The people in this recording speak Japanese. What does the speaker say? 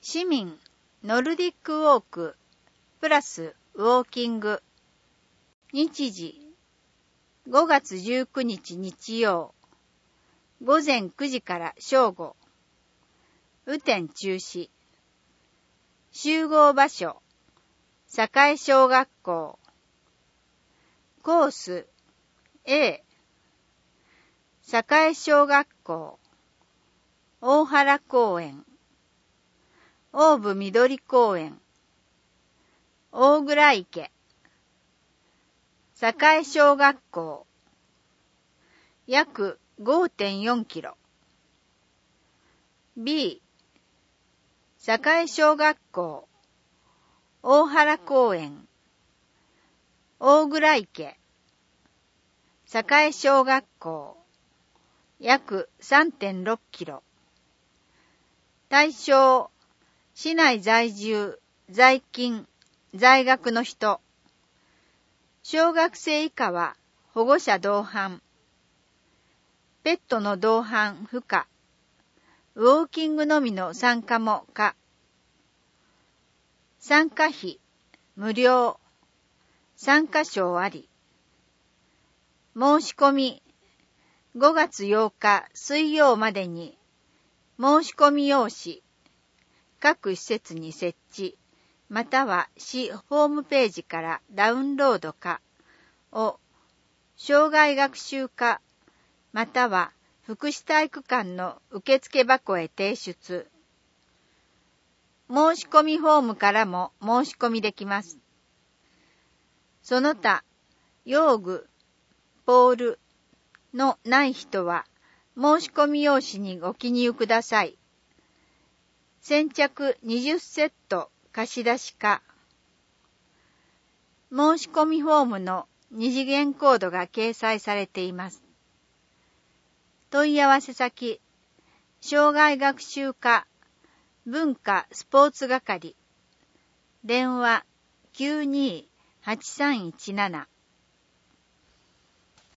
市民ノルディックウォークプラスウォーキング。日時5月19日日曜午前9時から正午。雨天中止。集合場所栄小学校。コース A 栄小学校大原公園大武緑公園大倉池栄小学校約 5.4 キロ。 B 栄小学校大原公園大倉池栄小学校約 3.6 キロ。対象市内在住在勤在学の人。小学生以下は保護者同伴。ペットの同伴不可。ウォーキングのみの参加も可。参加費無料。参加賞あり。申し込み5月8日水曜までに申し込み用紙各施設に設置または市ホームページからダウンロードかを障害学習課または福祉体育館の受付箱へ提出。申し込みフォームからも申し込みできます。その他用具ポールのない人は申し込み用紙にご記入ください。先着20セット貸し出しか。申し込みフォームの二次元コードが掲載されています。問い合わせ先障害学習課文化スポーツ係電話 928317